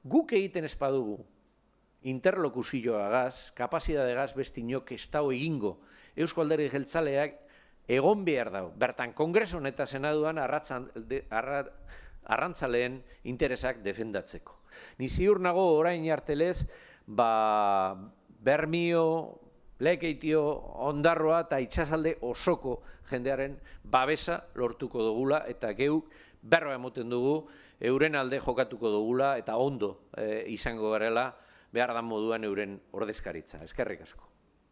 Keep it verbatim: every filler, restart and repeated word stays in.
Guk egiten ez badugu interlokuzioagaz, kapazidadegaz beste inok ez dago egingo. Eusko Alderdi Jeltzaleak egon behar dago. Bertan, Kongreson eta Senaduan arrantzaleen interesak defendatzeko. Ni ziur nago orain artelez, Bermio, Lekeitio, Ondarroa eta itsasalde osoko jendearen babesa lortuko dugula eta geuk berba emoten dugu, euren alde jokatuko dugula eta ondo izango garela behar dan moduan euren ordezkaritza. Eskerrik asko.